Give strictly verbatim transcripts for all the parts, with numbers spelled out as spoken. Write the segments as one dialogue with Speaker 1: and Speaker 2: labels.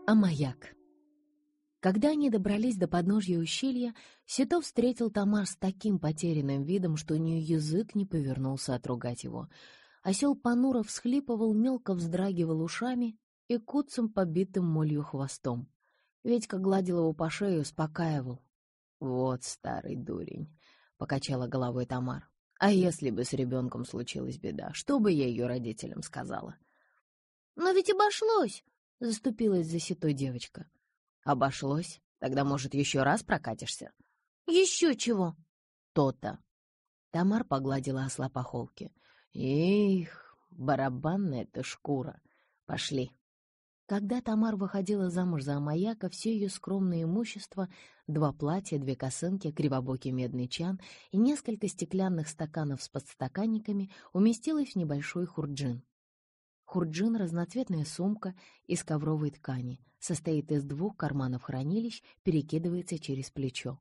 Speaker 1: А маяк? Когда они добрались до подножья ущелья, Сито встретил Тамар с таким потерянным видом, что у нее язык не повернулся отругать его. Осел понуро всхлипывал, мелко вздрагивал ушами и куцым побитым молью хвостом. Витька гладил его по шее и успокаивал. «Вот старый дурень», — покачала головой Тамар. «А если бы с ребенком случилась беда, что бы я ее родителям сказала?»
Speaker 2: «Но ведь обошлось!» —
Speaker 1: заступилась за Сито девочка. «Обошлось? Тогда, может, еще раз прокатишься?»
Speaker 2: «Еще чего?»
Speaker 1: «То-то». Тамар погладила осла по холке. «Эх, барабанная-то шкура. Пошли». Когда Тамар выходила замуж за Амаяка, все ее скромное имущество — два платья, две косынки, кривобокий медный чан и несколько стеклянных стаканов с подстаканниками — уместилось в небольшой хурджин. Хурджин — разноцветная сумка из ковровой ткани, состоит из двух карманов хранилищ, перекидывается через плечо.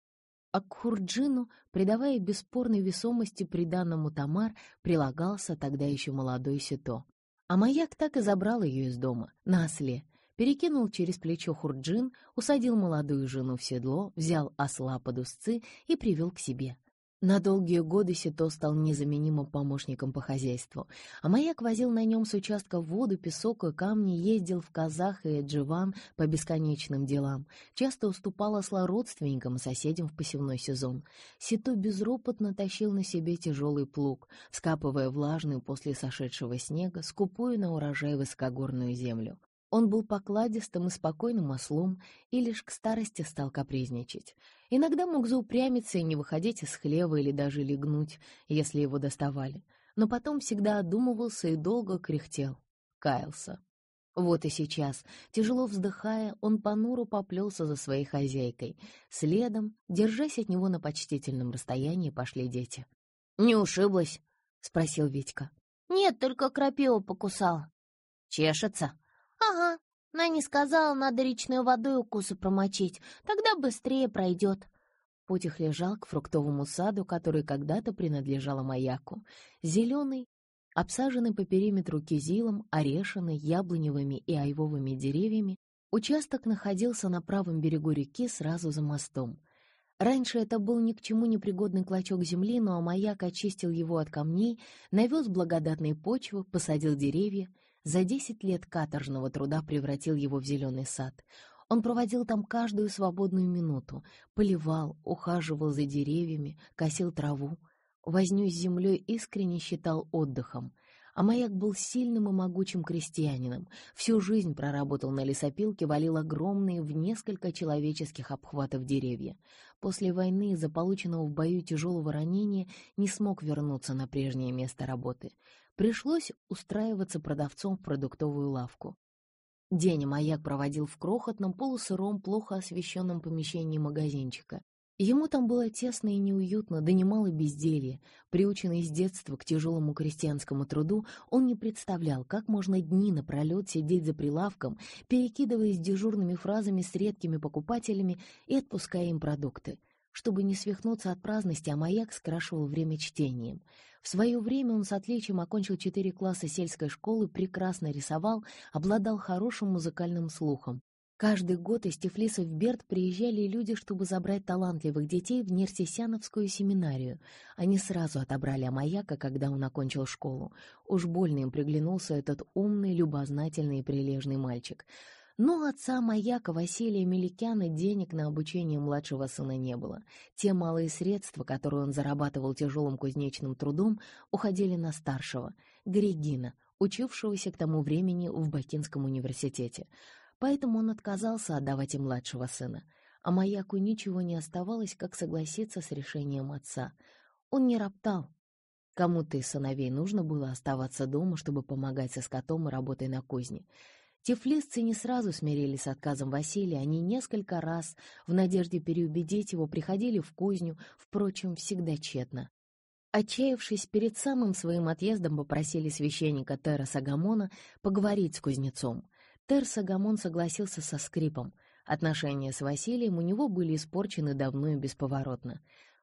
Speaker 1: А к хурджину, придавая бесспорной весомости приданному Тамар, прилагался тогда еще молодой Сито. А маяк так и забрал ее из дома, на осле, перекинул через плечо хурджин, усадил молодую жену в седло, взял осла под узцы и привел к себе. На долгие годы Сито стал незаменимым помощником по хозяйству, а маяк возил на нем с участка воду, песок и камни, ездил в Казах и Эдживан по бесконечным делам, часто уступал осла родственникам и соседям в посевной сезон. Сито безропотно тащил на себе тяжелый плуг, вскапывая влажную после сошедшего снега, скупую на урожай высокогорную землю. Он был покладистым и спокойным ослом и лишь к старости стал капризничать. Иногда мог заупрямиться и не выходить из хлева или даже легнуть, если его доставали. Но потом всегда одумывался и долго кряхтел, каялся. Вот и сейчас, тяжело вздыхая, он понуро поплелся за своей хозяйкой. Следом, держась от него на почтительном расстоянии, пошли дети. «Не ушиблась?» — спросил Витька.
Speaker 2: «Нет, только крапива покусала».
Speaker 1: «Чешется?»
Speaker 2: «Ага, Наня сказала, надо речной водой укусы промочить, тогда быстрее пройдет».
Speaker 1: Путь их лежал к фруктовому саду, который когда-то принадлежал маяку. Зеленый, обсаженный по периметру кизилом, орешиной, яблоневыми и айвовыми деревьями, участок находился на правом берегу реки сразу за мостом. Раньше это был ни к чему не пригодный клочок земли, но маяк очистил его от камней, навез благодатные почвы, посадил деревья. За десять лет каторжного труда превратил его в зеленый сад. Он проводил там каждую свободную минуту, поливал, ухаживал за деревьями, косил траву. Возню с землей искренне считал отдыхом. А маяк был сильным и могучим крестьянином. Всю жизнь проработал на лесопилке, валил огромные в несколько человеческих обхватов деревья. После войны из-за полученного в бою тяжелого ранения не смог вернуться на прежнее место работы. Пришлось устраиваться продавцом в продуктовую лавку. День маяк проводил в крохотном, полусыром, плохо освещенном помещении магазинчика. Ему там было тесно и неуютно, да немало безделья. Приученный с детства к тяжелому крестьянскому труду, он не представлял, как можно дни напролет сидеть за прилавком, перекидываясь дежурными фразами с редкими покупателями и отпуская им продукты. Чтобы не свихнуться от праздности, а маяк скрашивал время чтением. В свое время он с отличием окончил четыре класса сельской школы, прекрасно рисовал, обладал хорошим музыкальным слухом. Каждый год из Тифлиса в Берд приезжали люди, чтобы забрать талантливых детей в Нерсисяновскую семинарию. Они сразу отобрали Амаяка, когда он окончил школу. Уж больно им приглянулся этот умный, любознательный и прилежный мальчик. Но у отца Маяка Василия Меликяна денег на обучение младшего сына не было. Те малые средства, которые он зарабатывал тяжелым кузнечным трудом, уходили на старшего, Григина, учившегося к тому времени в Бакинском университете. Поэтому он отказался отдавать и младшего сына. А Маяку ничего не оставалось, как согласиться с решением отца. Он не роптал. Кому-то из сыновей нужно было оставаться дома, чтобы помогать со скотом и работой на кузне. Тифлисцы не сразу смирились с отказом Василия, они несколько раз, в надежде переубедить его, приходили в кузню, впрочем, всегда тщетно. Отчаявшись, перед самым своим отъездом попросили священника Тера Сагамона поговорить с кузнецом. Тер Сагамон согласился со скрипом. Отношения с Василием у него были испорчены давно и бесповоротно.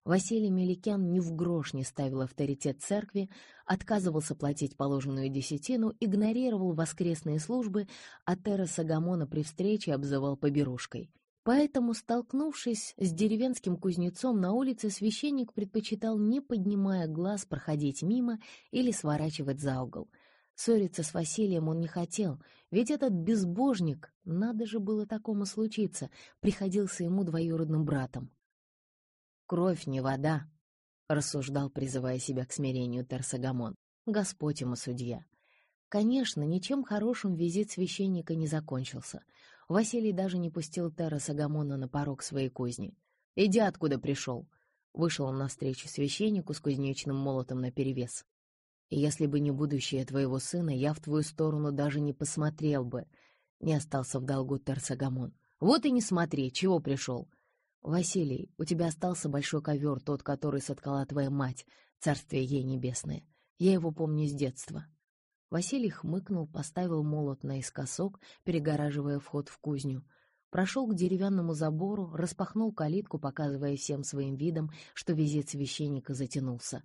Speaker 1: Василий Меликян ни в грош не ставил авторитет церкви, отказывался платить положенную десятину, игнорировал воскресные службы, а Терраса Агамона при встрече обзывал поберушкой. Поэтому, столкнувшись с деревенским кузнецом на улице, священник предпочитал, не поднимая глаз, проходить мимо или сворачивать за угол. Ссориться с Василием он не хотел, ведь этот безбожник, надо же было такому случиться, приходился ему двоюродным братом. «Кровь не вода», — рассуждал, призывая себя к смирению Терс Агамон. «Господь ему судья». Конечно, ничем хорошим визит священника не закончился. Василий даже не пустил Терраса Агамона на порог своей кузни. «Иди, откуда пришел!» Вышел он навстречу священнику с кузнечным молотом наперевес. «Если бы не будущее твоего сына, я в твою сторону даже не посмотрел бы». Не остался в долгу Терс Агамон. «Вот и не смотри, чего пришел!» «Василий, у тебя остался большой ковер, тот, который соткала твоя мать, царствие ей небесное. Я его помню с детства». Василий хмыкнул, поставил молот наискосок, перегораживая вход в кузню. Прошел к деревянному забору, распахнул калитку, показывая всем своим видом, что визит священника затянулся.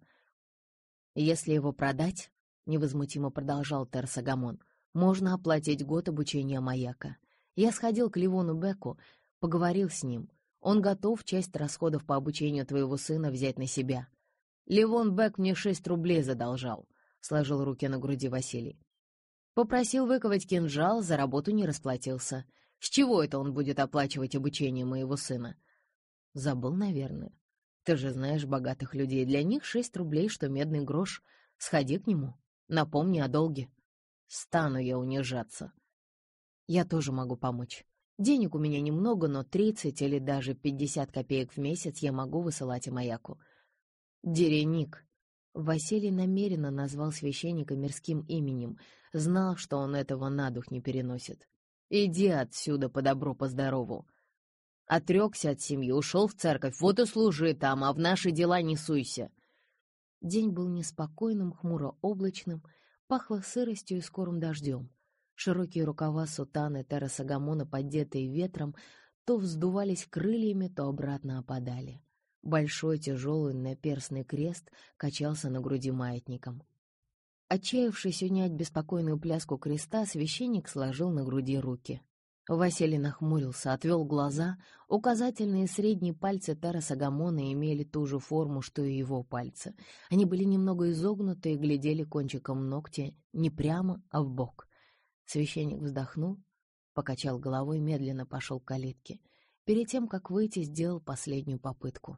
Speaker 1: «Если его продать, — невозмутимо продолжал Терс Агамон, — можно оплатить год обучения маяка. Я сходил к Ливону Беку, поговорил с ним. Он готов часть расходов по обучению твоего сына взять на себя. Ливон Бек мне шесть рублей задолжал», — сложил руки на груди Василий. «Попросил выковать кинжал, за работу не расплатился. С чего это он будет оплачивать обучение моего сына?» «Забыл, наверное. Ты же знаешь богатых людей. Для них шесть рублей, что медный грош. Сходи к нему, напомни о долге». «Стану я унижаться». «Я тоже могу помочь. Денег у меня немного, но тридцать или даже пятьдесят копеек в месяц я могу высылать и маяку». «Дереник». Василий намеренно назвал священника мирским именем, знал, что он этого на дух не переносит. «Иди отсюда по добру, по здорову. Отрекся от семьи, ушел в церковь, вот и служи там, а в наши дела не суйся». День был неспокойным, хмуро-облачным, пахло сыростью и скорым дождем. Широкие рукава сутаны Терраса Агамона, поддетые ветром, то вздувались крыльями, то обратно опадали. Большой тяжелый наперстный крест качался на груди маятником. Отчаявшись унять беспокойную пляску креста, священник сложил на груди руки. Василий нахмурился, отвел глаза. Указательные и средние пальцы Терраса Агамона имели ту же форму, что и его пальцы. Они были немного изогнуты и глядели кончиком ногтя не прямо, а вбок. Священник вздохнул, покачал головой и медленно пошел к калитке. Перед тем, как выйти, сделал последнюю попытку.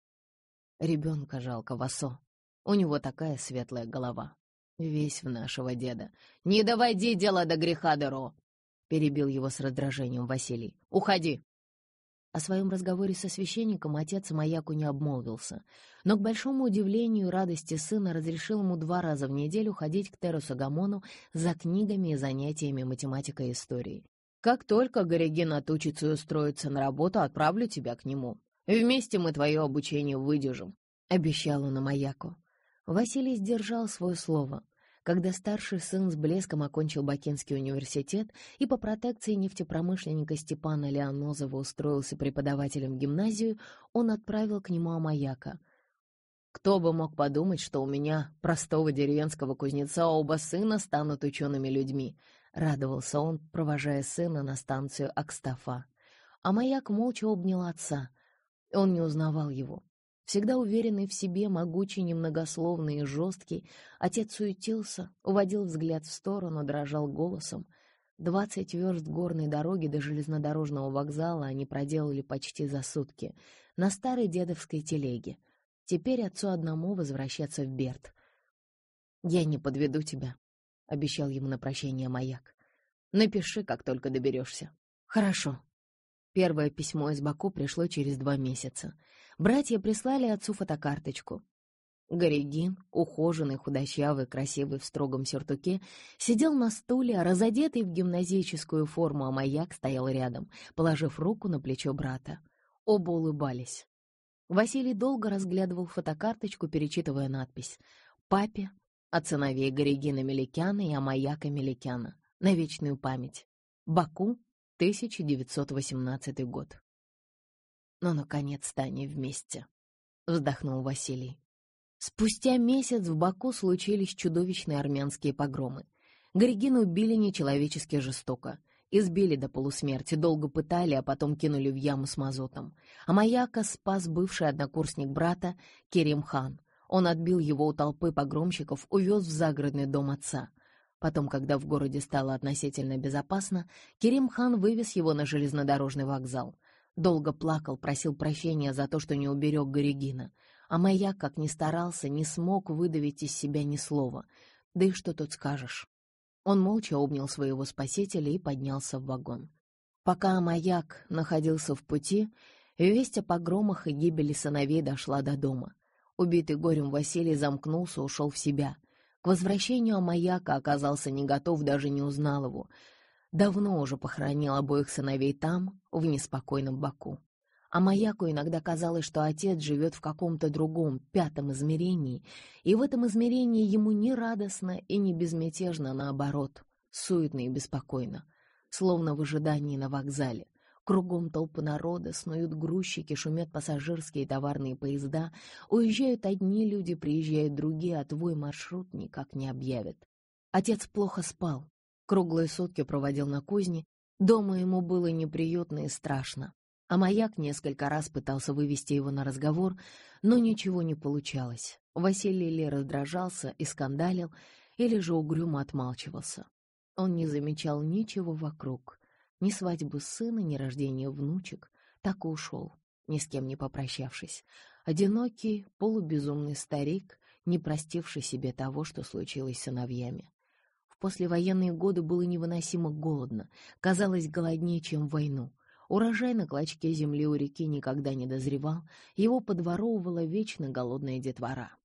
Speaker 1: «Ребенка жалко, Васо. У него такая светлая голова. Весь в нашего деда. Не доводи дело до греха, Деро!» — перебил его с раздражением Василий. «Уходи!» О своем разговоре со священником отец маяку не обмолвился, но, к большому удивлению и радости сына, разрешил ему два раза в неделю ходить к Террасу Агамону за книгами и занятиями математикой и историей. «Как только Горегин отучится и устроится на работу, отправлю тебя к нему. Вместе мы твое обучение выдержим», — обещал он маяку. Василий сдержал свое слово. Когда старший сын с блеском окончил Бакинский университет и по протекции нефтепромышленника Степана Лианозова устроился преподавателем в гимназию, он отправил к нему Амаяка. «Кто бы мог подумать, что у меня, простого деревенского кузнеца, оба сына станут учеными людьми», — радовался он, провожая сына на станцию Акстафа. Амаяк молча обнял отца. Он не узнавал его. Всегда уверенный в себе, могучий, немногословный и жесткий, отец суетился, уводил взгляд в сторону, дрожал голосом. Двадцать верст горной дороги до железнодорожного вокзала они проделали почти за сутки, на старой дедовской телеге. Теперь отцу одному возвращаться в Берд. «Я не подведу тебя», — обещал ему на прощение маяк. «Напиши, как только доберешься». «Хорошо». Первое письмо из Баку пришло через два месяца. Братья прислали отцу фотокарточку. Горегин, ухоженный, худощавый, красивый в строгом сюртуке, сидел на стуле, а разодетый в гимназическую форму Амаяк стоял рядом, положив руку на плечо брата. Оба улыбались. Василий долго разглядывал фотокарточку, перечитывая надпись «Папе от сыновей Горегина Меликяна и Амаяка Меликяна. На вечную память. Баку, тысяча девятьсот восемнадцатый год». Но, наконец-то, они вместе. — вздохнул Василий. Спустя месяц в Баку случились чудовищные армянские погромы. Горегину убили нечеловечески жестоко. Избили до полусмерти, долго пытали, а потом кинули в яму с мазутом. А Маяка спас бывший однокурсник брата Керим-хан. Он отбил его у толпы погромщиков, увез в загородный дом отца. Потом, когда в городе стало относительно безопасно, Керим-хан вывез его на железнодорожный вокзал. Долго плакал, просил прощения за то, что не уберег Горегина. А Маяк, как ни старался, не смог выдавить из себя ни слова. Да и что тут скажешь? Он молча обнял своего спасителя и поднялся в вагон. Пока Маяк находился в пути, весть о погромах и гибели сыновей дошла до дома. Убитый горем Василий замкнулся, ушел в себя. К возвращению Маяка оказался не готов, даже не узнал его. Давно уже похоронил обоих сыновей там, в неспокойном Баку. А Маяку иногда казалось, что отец живет в каком-то другом, пятом измерении, и в этом измерении ему не радостно и не безмятежно, наоборот, суетно и беспокойно, словно в ожидании на вокзале. Кругом толпы народа, снуют грузчики, шумят пассажирские и товарные поезда, уезжают одни люди, приезжают другие, а твой маршрут никак не объявят. Отец плохо спал, круглые сутки проводил на кузне, дома ему было неприютно и страшно. А Маяк несколько раз пытался вывести его на разговор, но ничего не получалось. Василий или раздражался и скандалил, или же угрюмо отмалчивался. Он не замечал ничего вокруг, ни свадьбы сына, ни рождения внучек, так и ушел, ни с кем не попрощавшись. Одинокий, полубезумный старик, не простивший себе того, что случилось с сыновьями. В послевоенные годы было невыносимо голодно, казалось голоднее, чем в войну. Урожай на клочке земли у реки никогда не дозревал, его подворовывала вечно голодная детвора.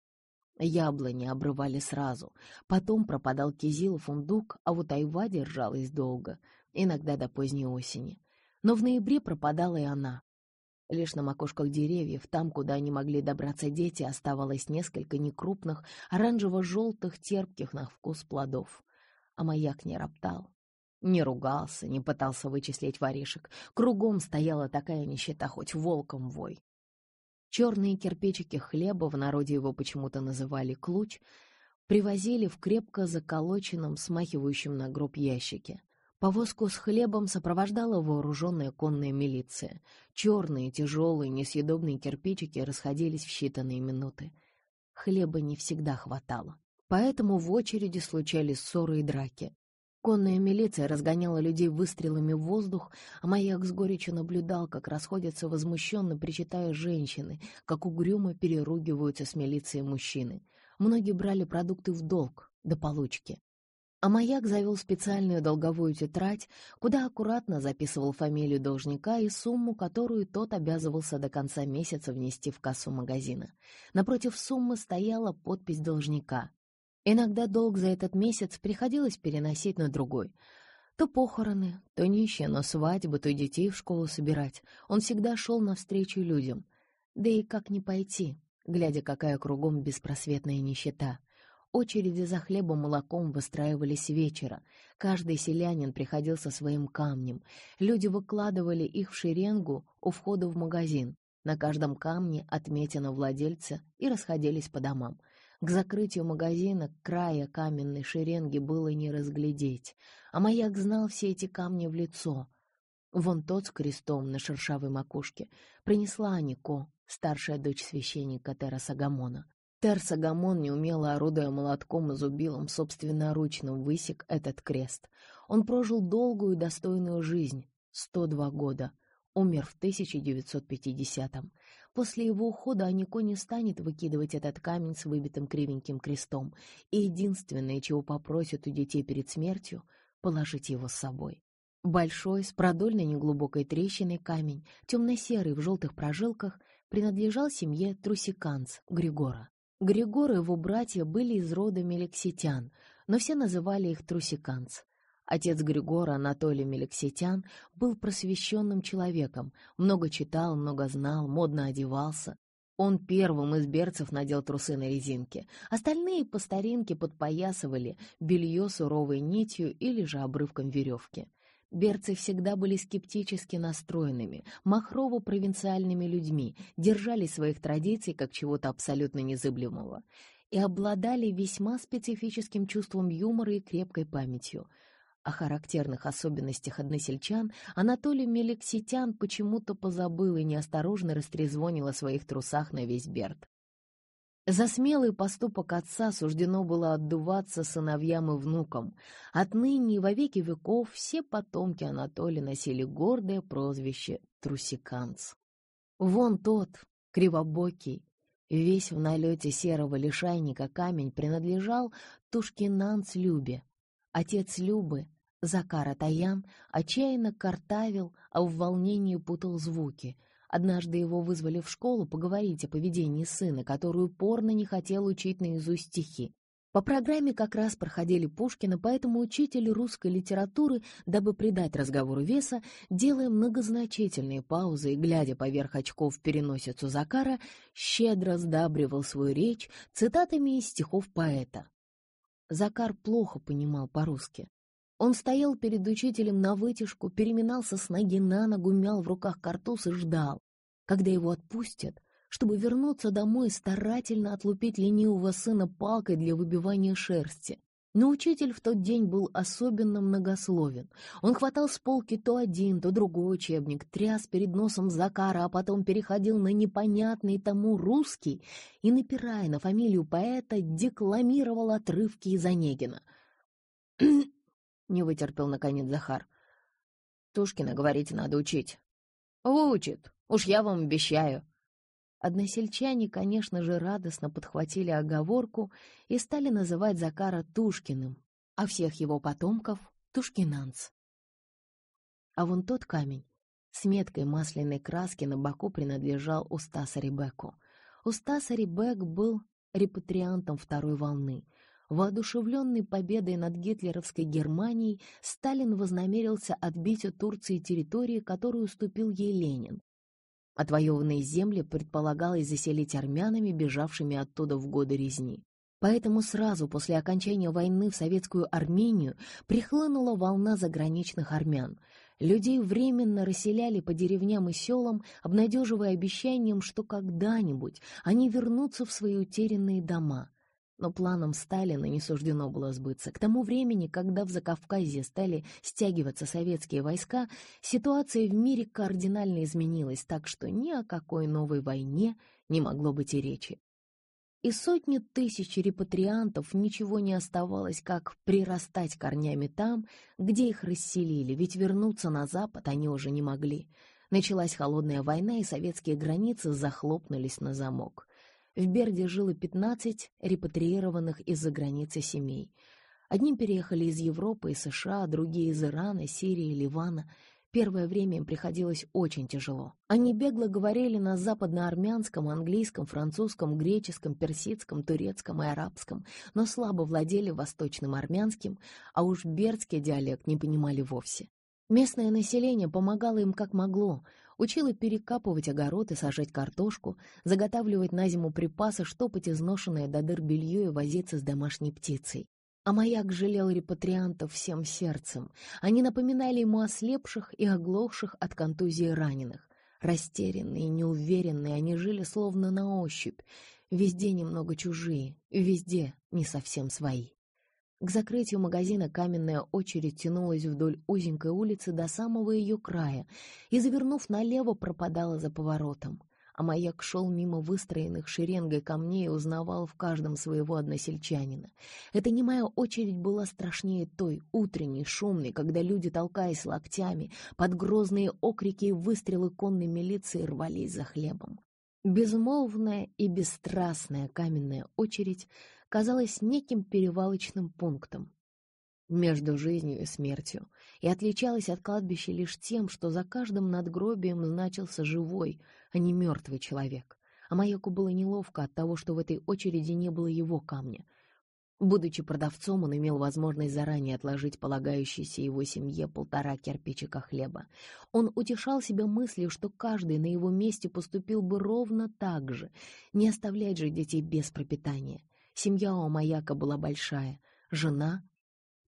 Speaker 1: Яблони обрывали сразу, потом пропадал кизил и фундук, а вот айва держалась долго, иногда до поздней осени. Но в ноябре пропадала и она. Лишь на макушках деревьев, там, куда не могли добраться дети, оставалось несколько некрупных, оранжево-желтых, терпких на вкус плодов. А Маяк не роптал. Не ругался, не пытался вычислить воришек. Кругом стояла такая нищета, хоть волком вой. Черные кирпичики хлеба, в народе его почему-то называли клуч, привозили в крепко заколоченном, смахивающем на гроб ящике. Повозку с хлебом сопровождала вооруженная конная милиция. Черные, тяжелые, несъедобные кирпичики расходились в считанные минуты. Хлеба не всегда хватало, поэтому в очереди случались ссоры и драки. Конная милиция разгоняла людей выстрелами в воздух, а Маяк с горечью наблюдал, как расходятся возмущенно причитая женщины, как угрюмо переругиваются с милицией мужчины. Многие брали продукты в долг, до получки. А Маяк завел специальную долговую тетрадь, куда аккуратно записывал фамилию должника и сумму, которую тот обязывался до конца месяца внести в кассу магазина. Напротив суммы стояла подпись должника. Иногда долг за этот месяц приходилось переносить на другой. То похороны, то нищие, но свадьбы, то детей в школу собирать. Он всегда шел навстречу людям. Да и как не пойти, глядя, какая кругом беспросветная нищета. Очереди за хлебом и молоком выстраивались вечера. Каждый селянин приходил со своим камнем. Люди выкладывали их в шеренгу у входа в магазин. На каждом камне отметина владельца и расходились по домам. К закрытию магазина края каменной шеренги было не разглядеть, а Маяк знал все эти камни в лицо. Вон тот с крестом на шершавой макушке принесла Анико, старшая дочь священника Тера-Сагамона. Тер-Сагамон, неумело орудуя молотком и зубилом, собственноручно высек этот крест. Он прожил долгую и достойную жизнь, сто два года, умер в тысяча девятьсот пятидесятом. После его ухода Анико не станет выкидывать этот камень с выбитым кривеньким крестом, и единственное, чего попросит у детей перед смертью, — положить его с собой. Большой, с продольной неглубокой трещиной камень, темно-серый в желтых прожилках, принадлежал семье Трусиканц Григора. Григор и его братья были из рода Мелекситян, но все называли их Трусиканц. Отец Григора, Анатолий Мелекситян, был просвещенным человеком, много читал, много знал, модно одевался. Он первым из берцев надел трусы на резинке, остальные по старинке подпоясывали белье суровой нитью или же обрывком веревки. Берцы всегда были скептически настроенными, махрово-провинциальными людьми, держали своих традиций как чего-то абсолютно незыблемого и обладали весьма специфическим чувством юмора и крепкой памятью. О характерных особенностях односельчан Анатолий Меликситян почему-то позабыл и неосторожно растрезвонил о своих трусах на весь Берд. За смелый поступок отца суждено было отдуваться сыновьям и внукам. Отныне и во веки веков все потомки Анатолия носили гордое прозвище «трусиканц». Вон тот, кривобокий, весь в налете серого лишайника камень принадлежал Тушкинанц Любе. Отец Любы, Закар Атаян, отчаянно картавил, а в волнении путал звуки. Однажды его вызвали в школу поговорить о поведении сына, который упорно не хотел учить наизусть стихи. По программе как раз проходили Пушкина, поэтому учитель русской литературы, дабы придать разговору веса, делая многозначительные паузы и глядя поверх очков в переносицу Закара, щедро сдабривал свою речь цитатами из стихов поэта. Закар плохо понимал по-русски. Он стоял перед учителем навытяжку, переминался с ноги на ногу, мял в руках картуз и ждал, когда его отпустят, чтобы вернуться домой и старательно отлупить ленивого сына палкой для выбивания шерсти. Но учитель в тот день был особенно многословен. Он хватал с полки то один, то другой учебник, тряс перед носом Закара, а потом переходил на непонятный тому русский и, напирая на фамилию поэта, декламировал отрывки из Онегина. Не вытерпел, наконец, Захар. «Тушкина, говорите, надо учить». «Выучит, уж я вам обещаю». Односельчане, конечно же, радостно подхватили оговорку и стали называть Закара Тушкиным, а всех его потомков — Тушкинанц. А вон тот камень с меткой масляной краски на боку принадлежал Устасари Беку. Устасари Бек был репатриантом второй волны. Воодушевленный победой над гитлеровской Германией, Сталин вознамерился отбить у Турции территории, которую уступил ей Ленин. Отвоеванные земли предполагалось заселить армянами, бежавшими оттуда в годы резни. Поэтому сразу после окончания войны в советскую Армению прихлынула волна заграничных армян. Людей временно расселяли по деревням и селам, обнадеживая обещанием, что когда-нибудь они вернутся в свои утерянные дома. Но планам Сталина не суждено было сбыться. К тому времени, когда в Закавказье стали стягиваться советские войска, ситуация в мире кардинально изменилась, так что ни о какой новой войне не могло быть и речи. И сотни тысяч репатриантов ничего не оставалось, как прирастать корнями там, где их расселили, ведь вернуться на Запад они уже не могли. Началась холодная война, и советские границы захлопнулись на замок. В Берде жило пятнадцать репатриированных из-за границы семей. Одни переехали из Европы и США, другие из Ирана, Сирии, Ливана. Первое время им приходилось очень тяжело. Они бегло говорили на западноармянском, английском, французском, греческом, персидском, турецком и арабском, но слабо владели восточным армянским, а уж бердский диалект не понимали вовсе. Местное население помогало им как могло, учило перекапывать огород и сажать картошку, заготавливать на зиму припасы, штопать изношенное до дыр белье и возиться с домашней птицей. А маяк жалел репатриантов всем сердцем. Они напоминали ему ослепших и оглохших от контузии раненых. Растерянные и неуверенные, они жили словно на ощупь. Везде немного чужие, везде не совсем свои. К закрытию магазина каменная очередь тянулась вдоль узенькой улицы до самого ее края и, завернув налево, пропадала за поворотом. А маяк шел мимо выстроенных шеренгой камней и узнавал в каждом своего односельчанина. Эта немая очередь была страшнее той, утренней, шумной, когда люди, толкаясь локтями, под грозные окрики и выстрелы конной милиции рвались за хлебом. Безмолвная и бесстрастная каменная очередь казалась неким перевалочным пунктом между жизнью и смертью и отличалась от кладбища лишь тем, что за каждым надгробием значился живой, а не мертвый человек. А маяку было неловко от того, что в этой очереди не было его камня. Будучи продавцом, он имел возможность заранее отложить полагающейся его семье полтора кирпичика хлеба. Он утешал себя мыслью, что каждый на его месте поступил бы ровно так же, не оставлять же детей без пропитания. Семья у маяка была большая — жена,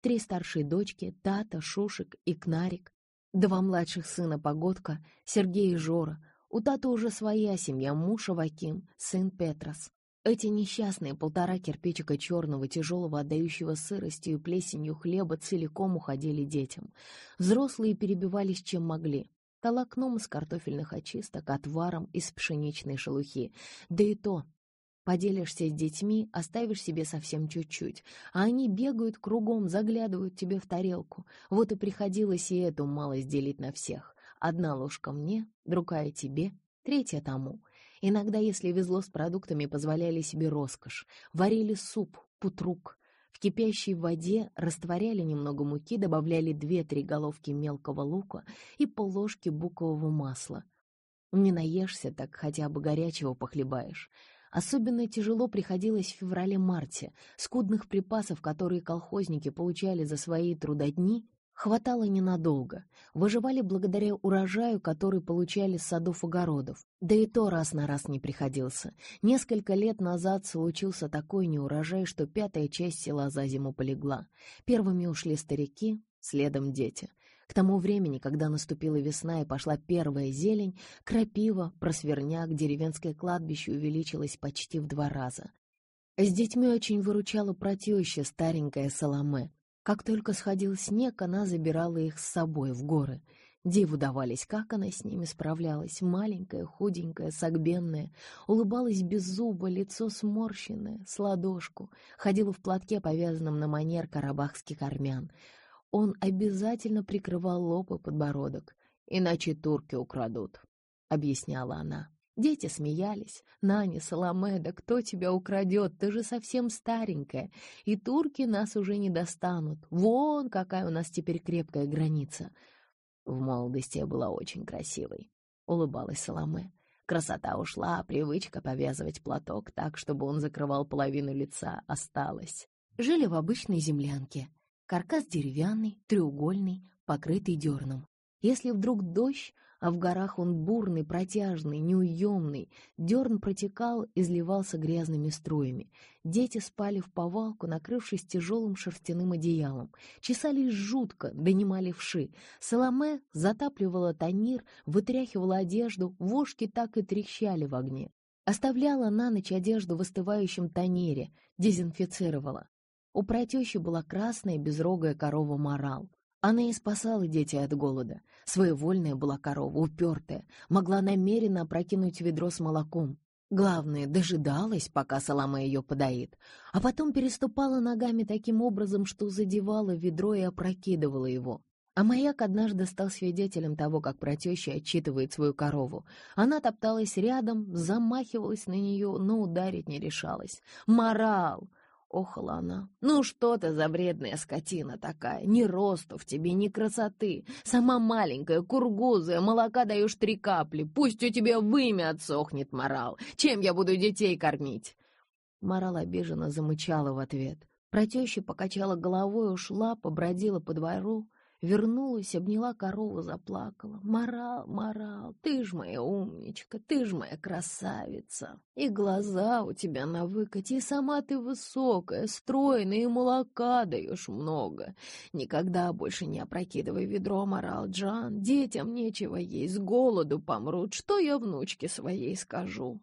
Speaker 1: Три старшие дочки — Тата, Шушик и Кнарик. Два младших сына — Погодка, Сергей и Жора. У Таты уже своя семья, муж Аваким, сын Петрос. Эти несчастные полтора кирпичика черного, тяжелого, отдающего сыростью и плесенью хлеба целиком уходили детям. Взрослые перебивались чем могли. Толокном из картофельных очисток, отваром из пшеничной шелухи. Да и то, поделишься с детьми, оставишь себе совсем чуть-чуть, а они бегают кругом, заглядывают тебе в тарелку. Вот и приходилось и эту малость делить на всех. Одна ложка мне, другая тебе, третья тому. Иногда, если везло с продуктами, позволяли себе роскошь. Варили суп, путрук. В кипящей воде растворяли немного муки, добавляли две-три головки мелкого лука и полложки букового масла. Не наешься, так хотя бы горячего похлебаешь. Особенно тяжело приходилось в феврале-марте. Скудных припасов, которые колхозники получали за свои трудодни, хватало ненадолго. Выживали благодаря урожаю, который получали с садов-огородов. Да и то раз на раз не приходился. Несколько лет назад случился такой неурожай, что пятая часть села за зиму полегла. Первыми ушли старики, следом дети. К тому времени, когда наступила весна и пошла первая зелень, крапива, просверняк, деревенское кладбище увеличилось почти в два раза. С детьми очень выручала протеща, старенькая Саломе. Как только сходил снег, она забирала их с собой в горы. Диву давались, как она с ними справлялась. Маленькая, худенькая, согбенная, улыбалась без зуба, лицо сморщенное, с ладошку, ходила в платке, повязанном на манер карабахских армян. Он обязательно прикрывал лоб и подбородок, иначе турки украдут, — объясняла она. Дети смеялись. «Наня, Саломе, да кто тебя украдет? Ты же совсем старенькая, и турки нас уже не достанут. Вон какая у нас теперь крепкая граница». В молодости я была очень красивой, — улыбалась Саломе. Красота ушла, а привычка повязывать платок так, чтобы он закрывал половину лица, осталась. Жили в обычной землянке. Каркас деревянный, треугольный, покрытый дерном. Если вдруг дождь, а в горах он бурный, протяжный, неуемный, дерн протекал, изливался грязными струями. Дети спали вповалку, накрывшись тяжелым шерстяным одеялом. Чесались жутко, донимали вши. Саломе затапливала тонир, вытряхивала одежду, вошки так и трещали в огне. Оставляла на ночь одежду в остывающем тонире, дезинфицировала. У протещи была красная безрогая корова Марал. Она и спасала детей от голода. Своевольная была корова, упертая, могла намеренно опрокинуть ведро с молоком. Главное, дожидалась, пока Саломе ее подоит, а потом переступала ногами таким образом, что задевала ведро и опрокидывала его. А Маяк однажды стал свидетелем того, как протеща отчитывает свою корову. Она топталась рядом, замахивалась на нее, но ударить не решалась. «Марал!» — охала она. «Ну что ты за вредная скотина такая? Ни росту в тебе, ни красоты. Сама маленькая, кургузая, молока даешь три капли. Пусть у тебя вымя отсохнет, Марал. Чем я буду детей кормить?» Марал обиженно замычала в ответ. Протеща покачала головой, ушла, побродила по двору. Вернулась, обняла корову, заплакала. «Марал, Марал, ты ж моя умничка, ты ж моя красавица. И глаза у тебя на выкате, и сама ты высокая, стройная, и молока даешь много. Никогда больше не опрокидывай ведро, Марал Джан. Детям нечего есть, с голоду помрут. Что я внучке своей скажу?»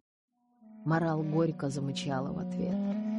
Speaker 1: Марал горько замычала в ответ.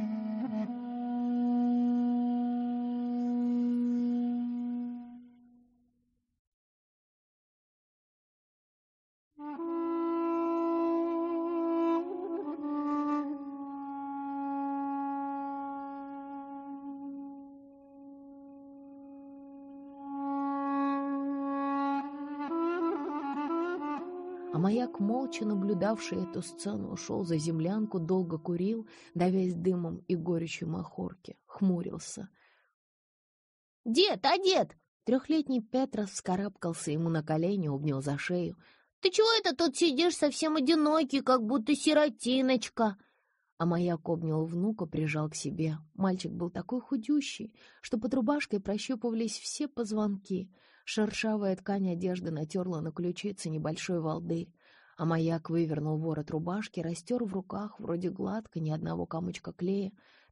Speaker 1: А Маяк, молча наблюдавший эту сцену, ушел за землянку, долго курил, давясь дымом и горечью махорки, хмурился.
Speaker 2: «Дед, а дед!»
Speaker 1: Трехлетний Петрос вскарабкался ему на колени, обнял за шею.
Speaker 2: «Ты чего это тут сидишь совсем одинокий, как будто сиротиночка?»
Speaker 1: А Маяк обнял внука, прижал к себе. Мальчик был такой худющий, что под рубашкой прощупывались все позвонки. Шершавая ткань одежды натерла на ключице небольшой волдырь. А Маяк вывернул ворот рубашки, растер в руках, вроде гладко, ни одного комочка клея.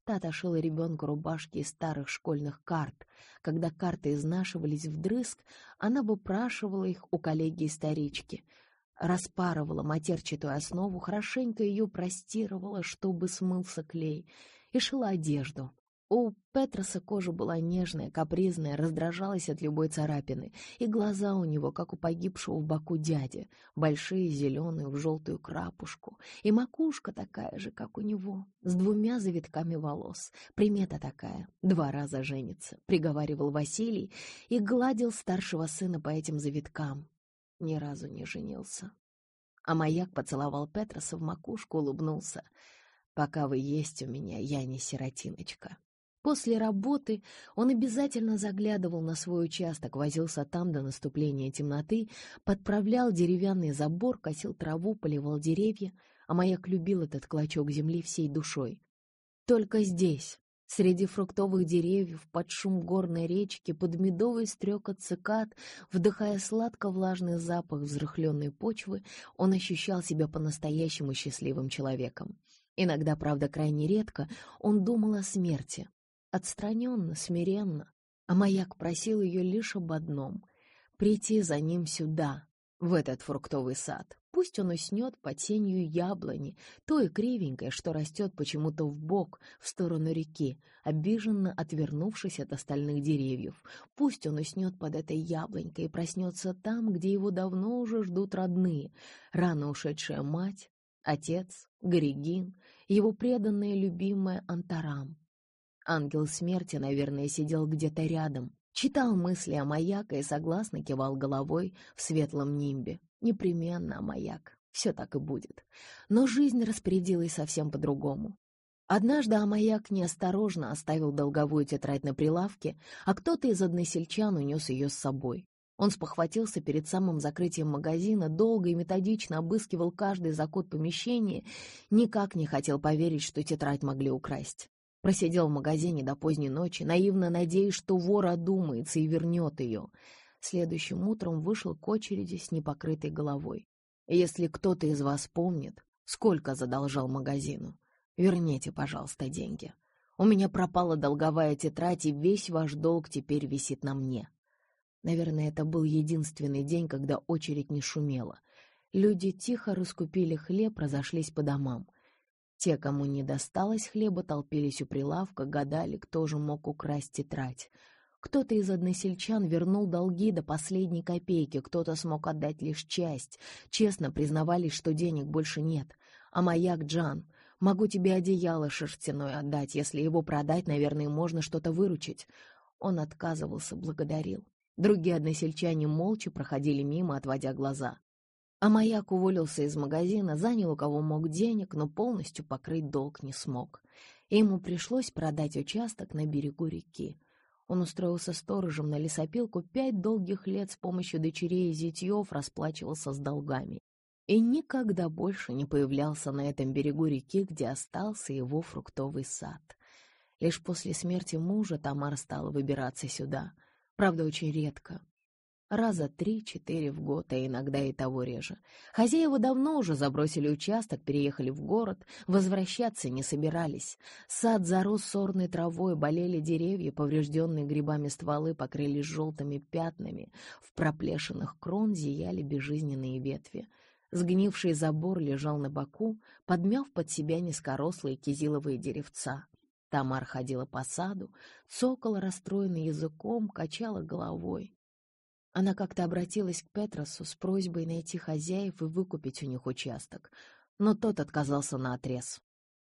Speaker 1: Тата шила ребенку рубашки из старых школьных карт. Когда карты изнашивались вдрызг, она выпрашивала их у коллеги-исторички, распарывала матерчатую основу, хорошенько ее простировала, чтобы смылся клей, и шила одежду. У Петроса кожа была нежная, капризная, раздражалась от любой царапины, и глаза у него, как у погибшего в боку дяди, большие, зеленые, в желтую крапушку, и макушка такая же, как у него, с двумя завитками волос. Примета такая — два раза женится, приговаривал Василий и гладил старшего сына по этим завиткам. Ни разу не женился. А Маяк поцеловал Петроса в макушку, улыбнулся. «Пока вы есть у меня, я не сиротиночка». После работы он обязательно заглядывал на свой участок, возился там до наступления темноты, подправлял деревянный забор, косил траву, поливал деревья, а Маяк любил этот клочок земли всей душой. Только здесь, среди фруктовых деревьев, под шум горной речки, под медовый стрекот цикад, вдыхая сладко-влажный запах взрыхленной почвы, он ощущал себя по-настоящему счастливым человеком. Иногда, правда, крайне редко, он думал о смерти. Отстраненно, смиренно, а Маяк просил ее лишь об одном — прийти за ним сюда, в этот фруктовый сад. Пусть он уснет под тенью яблони, той кривенькой, что растет почему-то вбок, в сторону реки, обиженно отвернувшись от остальных деревьев. Пусть он уснет под этой яблонькой и проснется там, где его давно уже ждут родные, рано ушедшая мать, отец, Горегин, его преданная любимая Антарам. Ангел смерти, наверное, сидел где-то рядом, читал мысли о Маяка и согласно кивал головой в светлом нимбе. Непременно о Маяк, все так и будет. Но жизнь распорядилась совсем по-другому. Однажды Амаяк неосторожно оставил долговую тетрадь на прилавке, а кто-то из односельчан унес ее с собой. Он спохватился перед самым закрытием магазина, долго и методично обыскивал каждый закут помещения, никак не хотел поверить, что тетрадь могли украсть. Просидел в магазине до поздней ночи, наивно надеясь, что вор одумается и вернет ее. Следующим утром вышел к очереди с непокрытой головой. Если кто-то из вас помнит, сколько задолжал магазину, верните, пожалуйста, деньги. У меня пропала долговая тетрадь, и весь ваш долг теперь висит на мне. Наверное, это был единственный день, когда очередь не шумела. Люди тихо раскупили хлеб, разошлись по домам. Те, кому не досталось хлеба, толпились у прилавка, гадали, кто же мог украсть тетрадь. Кто-то из односельчан вернул долги до последней копейки, кто-то смог отдать лишь часть. Честно признавались, что денег больше нет. А Маяк: «Джан, могу тебе одеяло шерстяное отдать, если его продать, наверное, можно что-то выручить». Он отказывался, благодарил. Другие односельчане молча проходили мимо, отводя глаза. А Маяк уволился из магазина, занял у кого мог денег, но полностью покрыть долг не смог. И ему пришлось продать участок на берегу реки. Он устроился сторожем на лесопилку, пять долгих лет с помощью дочерей и зятьев расплачивался с долгами. И никогда больше не появлялся на этом берегу реки, где остался его фруктовый сад. Лишь после смерти мужа Тамар стала выбираться сюда. Правда, очень редко. Раза три-четыре в год, а иногда и того реже. Хозяева давно уже забросили участок, переехали в город, возвращаться не собирались. Сад зарос сорной травой, болели деревья, поврежденные грибами стволы покрылись желтыми пятнами, в проплешинах крон зияли безжизненные ветви. Сгнивший забор лежал на боку, подмяв под себя низкорослые кизиловые деревца. Тамар ходила по саду, цокала расстроенным языком, качала головой. Она как-то обратилась к Петросу с просьбой найти хозяев и выкупить у них участок, но тот отказался наотрез.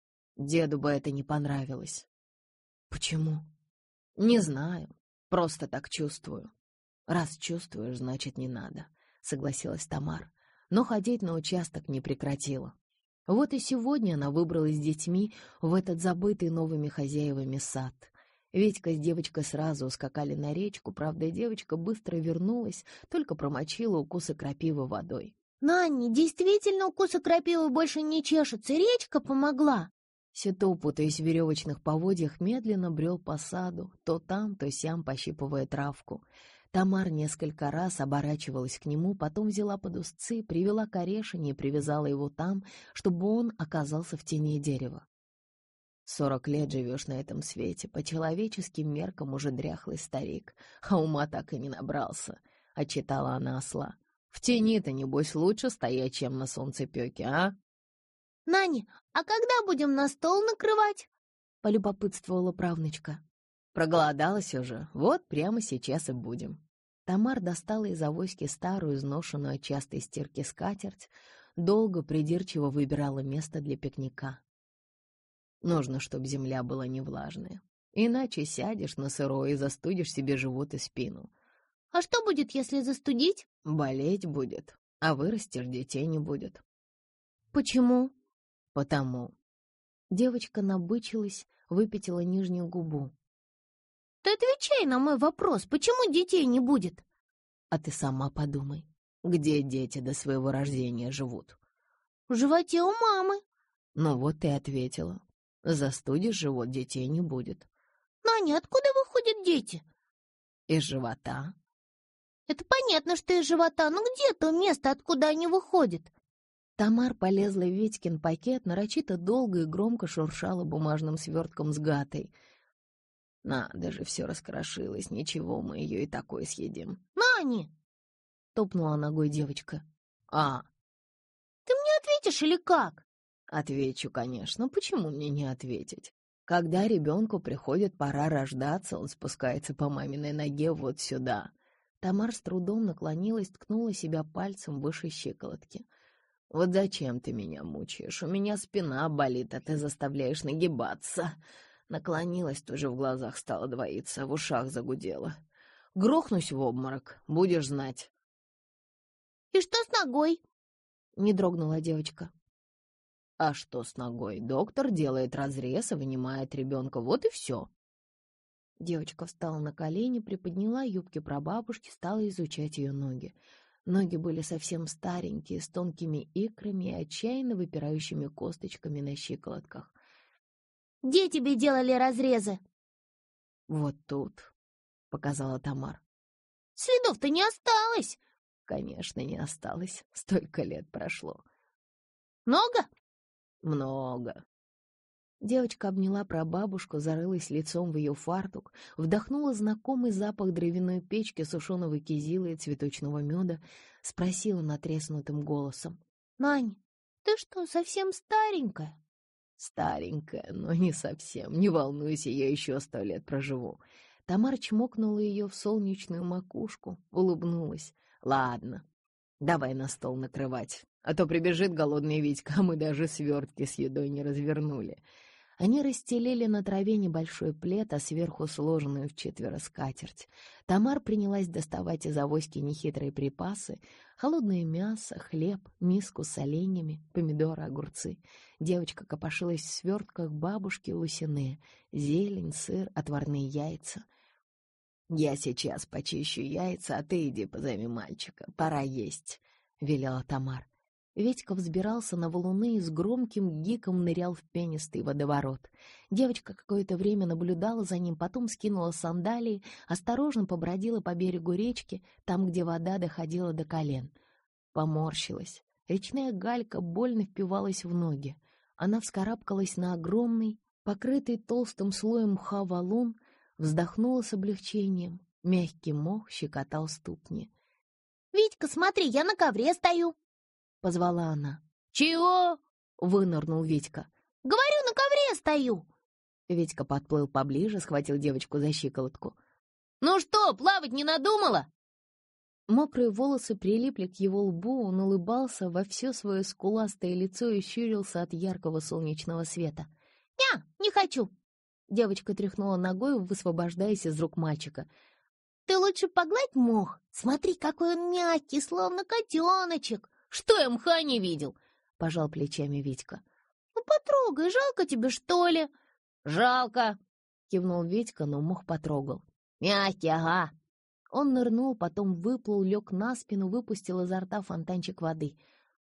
Speaker 1: Деду бы это не понравилось. Почему? Не знаю, просто так чувствую. Раз чувствуешь, значит, не надо, согласилась Тамар, но ходить на участок не прекратила. Вот и сегодня она выбралась с детьми в этот забытый новыми хозяевами сад. Витька с девочкой сразу ускакали на речку, правда, девочка быстро вернулась, только промочила укусы крапивы водой.
Speaker 2: «Нанни, действительно укусы крапивы больше не чешутся, речка помогла!»
Speaker 1: Сито, путаясь в веревочных поводьях, медленно брел по саду, то там, то сям пощипывая травку. Тамар несколько раз оборачивалась к нему, потом взяла под узцы, привела к орешине и привязала его там, чтобы он оказался в тени дерева. Сорок лет живешь на этом свете, по человеческим меркам уже дряхлый старик, а ума так и не набрался, — отчитала она осла. В тени-то, небось, лучше стоять, чем на солнцепёке, а?
Speaker 2: — Нани, а когда будем на стол накрывать? — полюбопытствовала правнучка.
Speaker 1: — Проголодалась уже, вот прямо сейчас и будем. Тамар достала из авоськи старую, изношенную от частой стирки скатерть, долго придирчиво выбирала место для пикника. Нужно, чтобы земля была не влажная, иначе сядешь на сырое и застудишь себе живот и спину.
Speaker 2: — А что будет, если застудить?
Speaker 1: — Болеть будет, а вырастешь, детей не будет.
Speaker 2: — Почему?
Speaker 1: — Потому. Девочка набычилась, выпятила нижнюю губу.
Speaker 2: — Ты отвечай на мой вопрос, почему детей не будет?
Speaker 1: — А ты сама подумай, где дети до своего рождения живут?
Speaker 2: — В животе у мамы.
Speaker 1: — Ну вот ты ответила. Застудишь живот, детей не будет.
Speaker 2: — Наня, откуда выходят дети?
Speaker 1: — Из живота.
Speaker 2: — Это понятно, что из живота, но где то место, откуда они выходят?
Speaker 1: Тамар полезла в Витькин пакет, нарочито долго и громко шуршала бумажным свертком с гатой. Надо же, все раскрошилось, ничего, мы ее и такой съедим.
Speaker 2: — Нани!
Speaker 1: — топнула ногой девочка. — А,
Speaker 2: Ты мне ответишь или как?
Speaker 1: — отвечу, конечно. Почему мне не ответить? Когда ребенку приходит пора рождаться, он спускается по маминой ноге вот сюда. Тамар с трудом наклонилась, ткнула себя пальцем выше щиколотки. «Вот зачем ты меня мучаешь? У меня спина болит, а ты заставляешь нагибаться». Наклонилась, тоже в глазах стала двоиться, в ушах загудела. «Грохнусь в обморок, будешь знать».
Speaker 2: И что с ногой?
Speaker 1: Не дрогнула девочка. «А что с ногой? Доктор делает разрез и вынимает ребенка, вот и все». Девочка встала на колени, приподняла юбки прабабушки, стала изучать ее ноги. Ноги были совсем старенькие, с тонкими икрами и отчаянно выпирающими косточками на щиколотках.
Speaker 2: — Где тебе делали разрезы?
Speaker 1: — Вот тут, — показала Тамар.
Speaker 2: — Следов-то не осталось.
Speaker 1: — Конечно, не осталось. Столько лет прошло.
Speaker 2: — Много?
Speaker 1: — Много. Девочка обняла прабабушку, зарылась лицом в ее фартук, вдохнула знакомый запах дровяной печки, сушеного кизила и цветочного меда, спросила натреснутым голосом.
Speaker 2: — Нань, ты что, совсем старенькая?
Speaker 1: — Старенькая, но не совсем. Не волнуйся, я еще сто лет проживу. Тамара чмокнула ее в солнечную макушку, улыбнулась. — Ладно, давай на стол накрывать, а то прибежит голодный Витька, а мы даже свертки с едой не развернули. Они расстелили на траве небольшой плед, а сверху сложенную вчетверо скатерть. Тамар принялась доставать из авоськи нехитрые припасы: холодное мясо, хлеб, миску с оленями, помидоры, огурцы. Девочка копошилась в свертках бабушки Лусины: зелень, сыр, отварные яйца. «Я сейчас почищу яйца, а ты иди позови мальчика, пора есть», — велела Тамар. Витька взбирался на валуны и с громким гиком нырял в пенистый водоворот. Девочка какое-то время наблюдала за ним, потом скинула сандалии, осторожно побродила по берегу речки, там, где вода доходила до колен. Поморщилась. Речная галька больно впивалась в ноги. Она вскарабкалась на огромный, покрытый толстым слоем мха валун, вздохнула с облегчением. Мягкий мох щекотал ступни.
Speaker 2: — Витька, смотри, я на ковре стою.
Speaker 1: — позвала она.
Speaker 2: «Чего?»
Speaker 1: — вынырнул Витька.
Speaker 2: «Говорю, на ковре стою!»
Speaker 1: Витька подплыл поближе, схватил девочку за щиколотку.
Speaker 2: «Ну что, плавать не надумала?»
Speaker 1: Мокрые волосы прилипли к его лбу, он улыбался во все свое скуластое лицо и щурился от яркого солнечного света.
Speaker 2: «Не, не хочу!»
Speaker 1: Девочка тряхнула ногой, высвобождаясь из рук мальчика.
Speaker 2: «Ты лучше погладь мох. Смотри, какой он мягкий, словно котеночек!» «Что я мха не видел?»
Speaker 1: — пожал плечами Витька.
Speaker 2: «Ну, потрогай, жалко тебе, что ли?»
Speaker 1: «Жалко!» — кивнул Витька, но мох потрогал.
Speaker 2: «Мягкий, ага!»
Speaker 1: Он нырнул, потом выплыл, лег на спину, выпустил изо рта фонтанчик воды.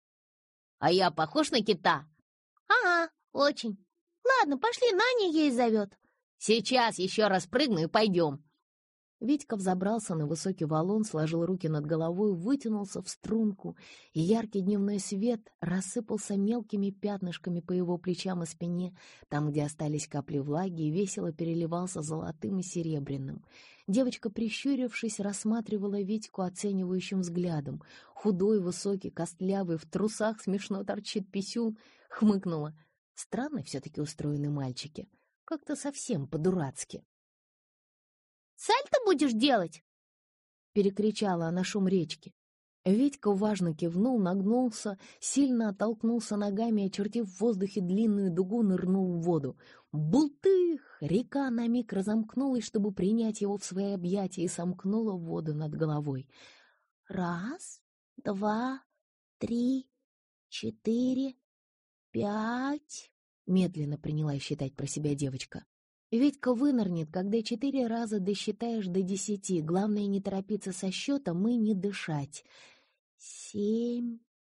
Speaker 2: «А я похож на кита?» «Ага, очень. Ладно, пошли, Наня ей зовет».
Speaker 1: «Сейчас еще раз прыгну и пойдем». Витька взобрался на высокий валун, сложил руки над головой, вытянулся в струнку, и яркий дневной свет рассыпался мелкими пятнышками по его плечам и спине, там, где остались капли влаги, и весело переливался золотым и серебряным. Девочка, прищурившись, рассматривала Витьку оценивающим взглядом. Худой, высокий, костлявый, в трусах смешно торчит писюн, хмыкнула. Странно все-таки устроены мальчики, как-то совсем по-дурацки.
Speaker 2: «Сальто будешь делать?»
Speaker 1: — перекричала она шум речки. Витька важно кивнул, нагнулся, сильно оттолкнулся ногами, очертив в воздухе длинную дугу, нырнул в воду. Бултых! Река на миг разомкнулась, чтобы принять его в свои объятия, и сомкнула воду над головой.
Speaker 2: «Раз, два, три, четыре, пять...» —
Speaker 1: медленно принялась считать про себя девочка. Витька вынырнет, когда четыре раза досчитаешь до десяти. Главное, не торопиться со счетом и не дышать. Семь,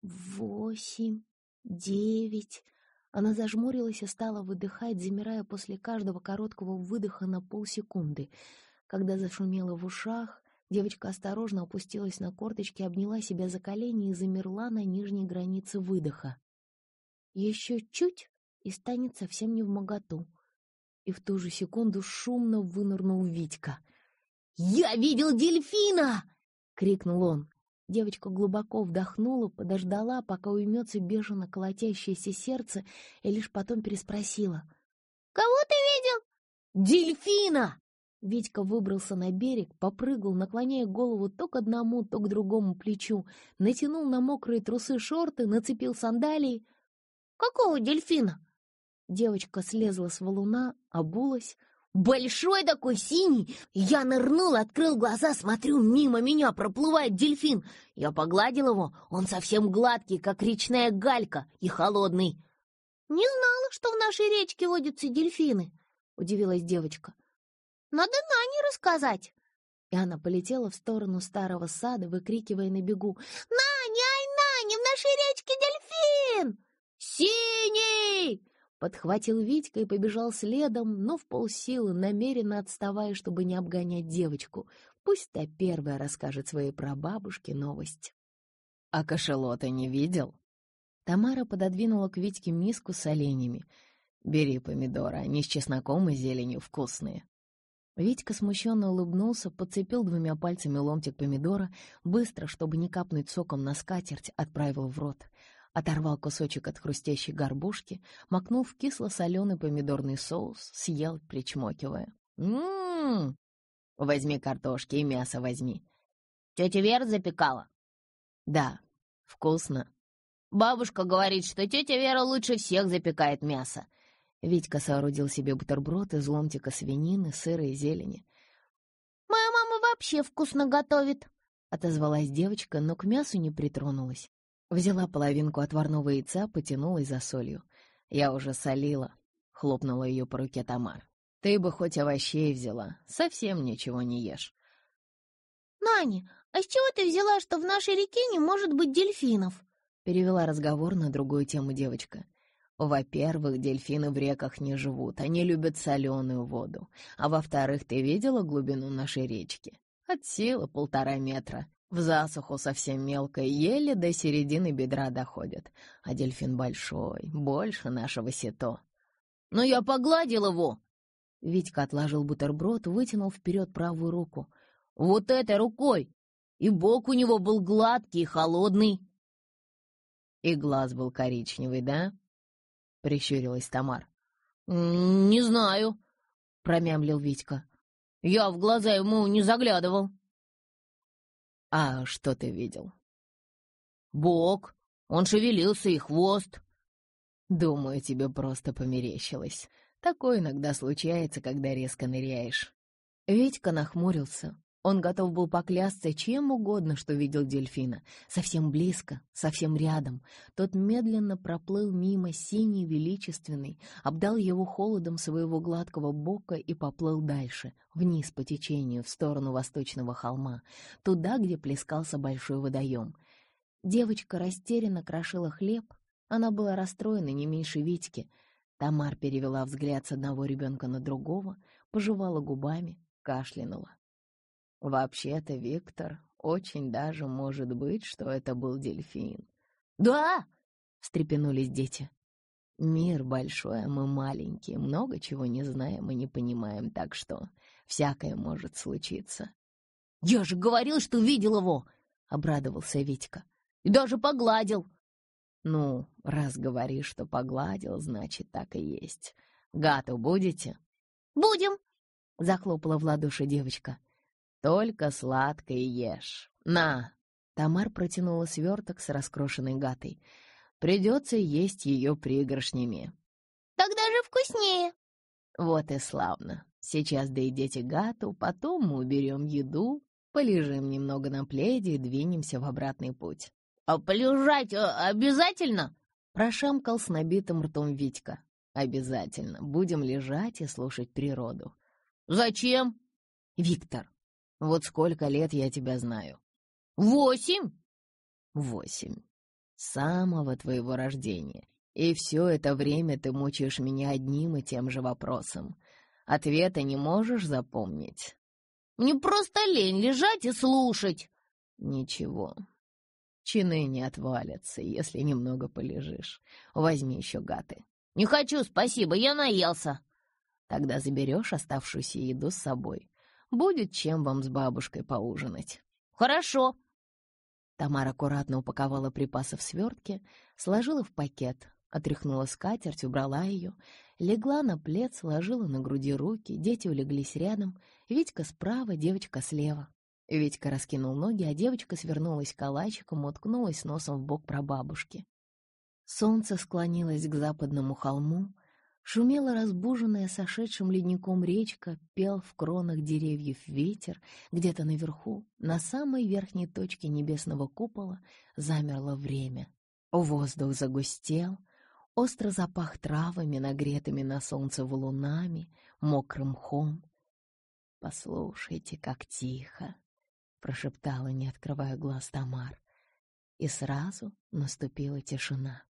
Speaker 1: восемь, девять. Она зажмурилась и стала выдыхать, замирая после каждого короткого выдоха на полсекунды. Когда зашумело в ушах, девочка осторожно опустилась на корточки, обняла себя за колени и замерла на нижней границе выдоха. Еще чуть, и станет совсем невмоготу. И в ту же секунду шумно вынырнул Витька. «Я видел дельфина!» — крикнул он. Девочка глубоко вдохнула, подождала, пока уймется бешено колотящееся сердце, и лишь потом переспросила.
Speaker 2: «Кого ты видел?»
Speaker 1: «Дельфина!» Витька выбрался на берег, попрыгал, наклоняя голову то к одному, то к другому плечу, натянул на мокрые трусы шорты, нацепил сандалии.
Speaker 2: «Какого дельфина?»
Speaker 1: Девочка слезла с валуна, обулась.
Speaker 2: «Большой такой, синий! Я нырнул, открыл глаза, смотрю, мимо меня проплывает дельфин. Я погладил его, он совсем гладкий, как речная галька, и холодный». «Не знала, что в нашей речке водятся дельфины», — удивилась девочка. «Надо Нане рассказать».
Speaker 1: И она полетела в сторону старого сада, выкрикивая на бегу.
Speaker 2: «Наня, ай, Наня, в нашей речке дельфин!»
Speaker 1: «Синий!» Подхватил Витька и побежал следом, но в полсилы, намеренно отставая, чтобы не обгонять девочку. Пусть та первая расскажет своей прабабушке новость. «А кашалота не видел?» Тамара пододвинула к Витьке миску с оленями. «Бери помидоры, они с чесноком и зеленью вкусные». Витька смущенно улыбнулся, подцепил двумя пальцами ломтик помидора, быстро, чтобы не капнуть соком на скатерть, отправил в рот. Оторвал кусочек от хрустящей горбушки, макнул в кисло-соленый помидорный соус, съел, причмокивая. «М-м-м! Возьми картошки и мясо возьми».
Speaker 2: «Тетя Вера запекала?»
Speaker 1: «Да, вкусно».
Speaker 2: «Бабушка говорит, что тетя Вера лучше всех запекает мясо».
Speaker 1: Витька соорудил себе бутерброд из ломтика свинины, сыра и зелени.
Speaker 2: «Моя мама вообще вкусно готовит»,
Speaker 1: — отозвалась девочка, но к мясу не притронулась. Взяла половинку отварного яйца, потянулась за солью. «Я уже солила», — хлопнула ее по руке Тамара. «Ты бы хоть овощей взяла, совсем ничего не ешь».
Speaker 2: «Наня, а с чего ты взяла, что в нашей реке не может быть дельфинов?»
Speaker 1: — перевела разговор на другую тему девочка. «Во-первых, дельфины в реках не живут, они любят соленую воду. А во-вторых, ты видела глубину нашей речки? От силы полтора метра. В засуху совсем мелко, еле до середины бедра доходят. А дельфин большой, больше нашего сито».
Speaker 2: «Но я погладил его!»
Speaker 1: Витька отложил бутерброд, вытянул вперед правую руку.
Speaker 2: «Вот этой рукой! И бок у него был гладкий и холодный!»
Speaker 1: «И глаз был коричневый, да?» — прищурилась Тамар.
Speaker 2: «Не знаю», — промямлил Витька. «Я в глаза ему не заглядывал».
Speaker 1: «А что ты видел?»
Speaker 2: «Бок. Он шевелился, и хвост».
Speaker 1: «Думаю, тебе просто померещилось. Такое иногда случается, когда резко ныряешь». Витька нахмурился. Он готов был поклясться чем угодно, что видел дельфина. Совсем близко, совсем рядом. Тот медленно проплыл мимо, синий, величественный, обдал его холодом своего гладкого бока и поплыл дальше, вниз по течению, в сторону восточного холма, туда, где плескался большой водоем. Девочка растерянно крошила хлеб. Она была расстроена не меньше Витьки. Тамар перевела взгляд с одного ребенка на другого, пожевала губами, кашлянула. Вообще-то, Виктор, очень даже может быть, что это был дельфин.
Speaker 2: «Да!» —
Speaker 1: встрепенулись дети. Мир большой, а мы маленькие, много чего не знаем и не понимаем, так что всякое может случиться.
Speaker 2: «Я же говорил, что видел его!»
Speaker 1: — обрадовался Витька.
Speaker 2: «И даже погладил!»
Speaker 1: «Ну, раз говоришь, что погладил, значит, так и есть. Гату будете?»
Speaker 2: «Будем!»
Speaker 1: — захлопала в ладоши девочка. «Только сладкое ешь. На!» Тамар протянула сверток с раскрошенной гатой. «Придется есть ее пригоршнями».
Speaker 2: «Тогда же вкуснее!»
Speaker 1: «Вот и славно. Сейчас доедите гату, потом мы уберем еду, полежим немного на пледе и двинемся в обратный путь».
Speaker 2: «А полежать а, обязательно?»
Speaker 1: — прошамкал с набитым ртом Витька. «Обязательно. Будем лежать и слушать природу».
Speaker 2: «Зачем?»
Speaker 1: «Виктор, вот сколько лет я тебя знаю?»
Speaker 2: «Восемь!»
Speaker 1: «Восемь. С самого твоего рождения. И все это время ты мучаешь меня одним и тем же вопросом. Ответа не можешь запомнить?»
Speaker 2: «Мне просто лень лежать и слушать».
Speaker 1: «Ничего. Чины не отвалятся, если немного полежишь. Возьми еще гаты».
Speaker 2: «Не хочу, спасибо, я наелся».
Speaker 1: «Тогда заберешь оставшуюся еду с собой. Будет чем вам с бабушкой поужинать».
Speaker 2: «Хорошо».
Speaker 1: Тамара аккуратно упаковала припасы в свертке, сложила в пакет, отряхнула скатерть, убрала ее, легла на плед, сложила на груди руки, дети улеглись рядом, Витька справа, девочка слева. Витька раскинул ноги, а девочка свернулась калачиком, уткнулась носом в бок прабабушки. Солнце склонилось к западному холму, шумела разбуженная сошедшим ледником речка, пел в кронах деревьев ветер, где-то наверху, на самой верхней точке небесного купола, замерло время. Воздух загустел, остро запах травами, нагретыми на солнце валунами, мокрым мхом. «Послушайте, как тихо!» — прошептала, не открывая глаз, Тамар. И сразу наступила тишина.